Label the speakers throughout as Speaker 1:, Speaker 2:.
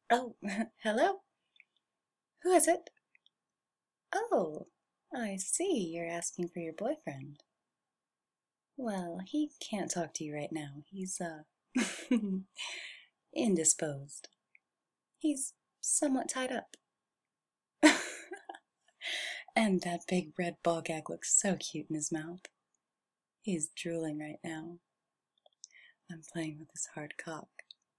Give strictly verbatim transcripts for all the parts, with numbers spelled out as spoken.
Speaker 1: Oh, hello? Who is it? Oh, I see. You're asking for your boyfriend. Well, he can't talk to you right now. He's, uh, indisposed. He's somewhat tied up. And that big red ball gag looks so cute in his mouth. He's drooling right now. I'm playing with his hard cock.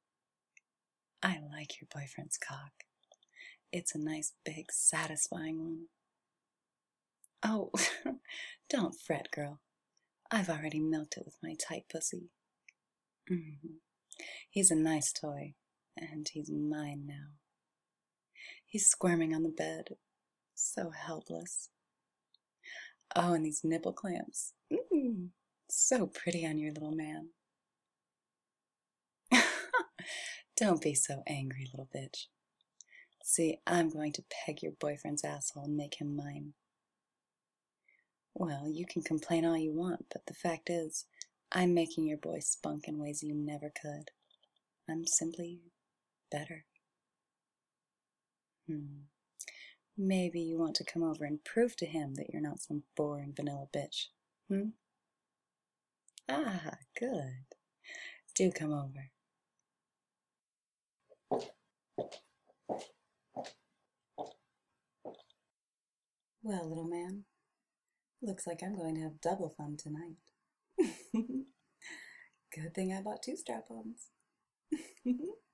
Speaker 1: I like your boyfriend's cock. It's a nice, big, satisfying one. Oh, don't fret, girl. I've already milked it with my tight pussy. Mm-hmm. He's a nice toy, and he's mine now. He's squirming on the bed, so helpless. Oh, and these nipple clamps. Mm, so pretty on your little man. Don't be so angry, little bitch. See, I'm going to peg your boyfriend's asshole and make him mine. Well, you can complain all you want, but the fact is, I'm making your boy spunk in ways you never could. I'm simply better. Hmm. Maybe you want to come over and prove to him that you're not some boring vanilla bitch. Hmm? Ah, good. Do come over. Well, little man, looks like I'm going to have double fun tonight. Good thing I bought two strap-ons.